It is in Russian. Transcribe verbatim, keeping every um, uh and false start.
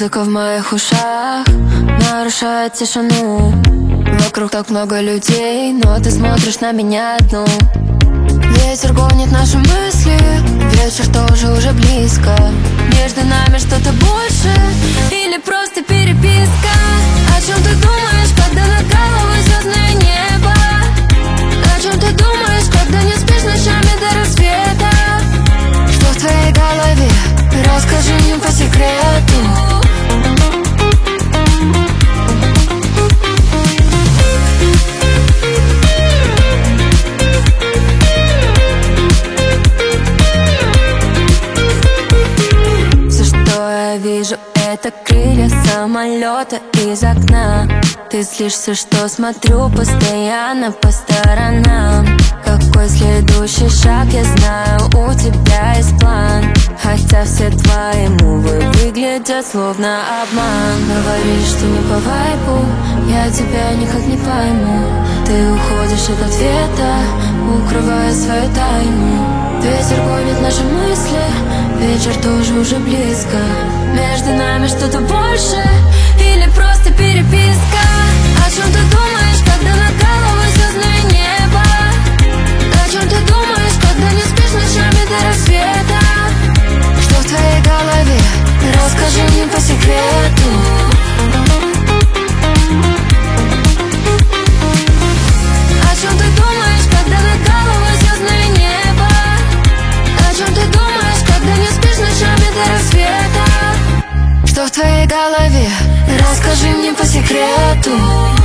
Музыка в моих ушах нарушает тишину. Вокруг так много людей, но ты смотришь на меня одну. Ветер гонит наши мысли, вечер тоже уже близко. Между нами что-то больше или просто переписка? О чем ты думаешь, когда над головой звездное небо? О чем ты думаешь, когда не спишь ночами до рассвета? Что в твоей голове? Расскажи мне по секрету. Вижу, это крылья самолета из окна. Ты злишься, что смотрю постоянно по сторонам. Какой следующий шаг, я знаю, у тебя есть план. Хотя все твои мувы выглядят словно обман. Говоришь, что не по вайбу, я тебя никак не пойму. Ты уходишь от ответа, укрывая свою тайну. Ветер гонит наши мысли, вечер тоже уже близко. Между нами что-то больше или просто переписка? О чем ты думаешь, когда над головой звездное небо? О чем ты думаешь, когда не спишь ночами до рассвета? Что в твоей голове? Расскажи мне по секрету. О чем ты думаешь, когда над головой звездное небо? О чем ты думаешь, когда не спишь ночами до рассвета? Что в твоей голове? Расскажи мне по секрету.